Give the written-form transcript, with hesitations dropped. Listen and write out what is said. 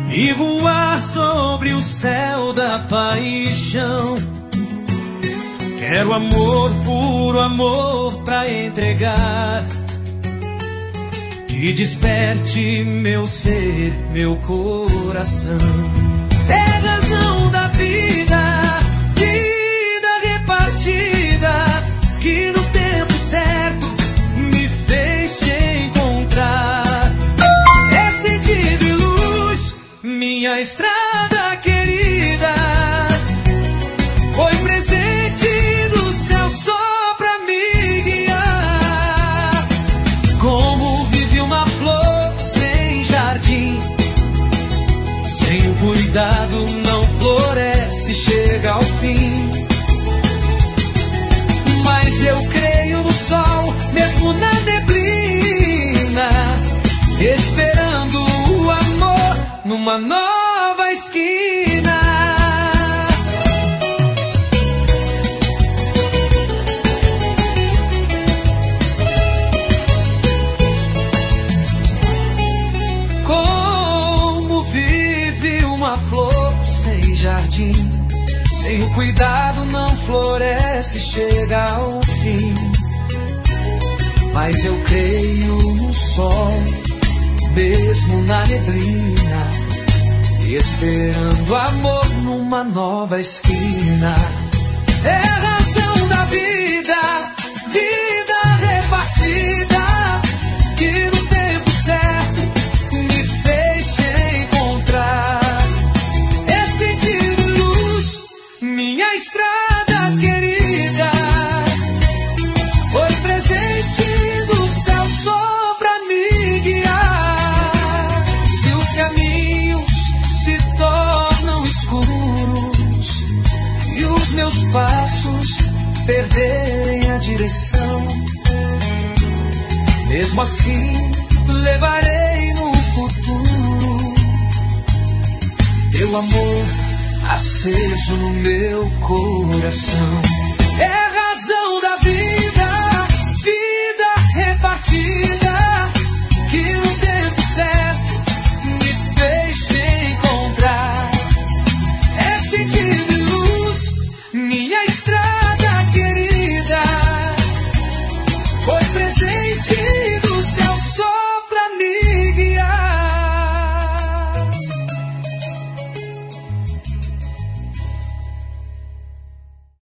e voar sobre o céu da paixão. Quero amor, puro amor pra entregar, que desperte meu ser, meu coração. É razão da vida, vida repartida, que no tempo certo me fez te encontrar. É sentido e luz, minha estrada querida, foi presente do céu só pra me guiar. Como vive uma flor sem jardim, sem o cuidado não floresce, chega ao fim. Mas eu creio no sol, mesmo na neblina, esperando o amor numa nova esquina. Como vive uma flor sem jardim, sem o cuidado não floresce, chega ao fim. Mas eu creio no sol, mesmo na neblina, esperando amor numa nova esquina. É a razão da vida, vida repartida, que no tempo certo me fez te encontrar. É sentido e luz, minha estrada querida, foi presente do céu só pra me guiar. Se os caminhos se tornam escuros e os meus passos perderem a direção, mesmo assim levarei no futuro teu amor aceso no meu coração. É a razão da vida,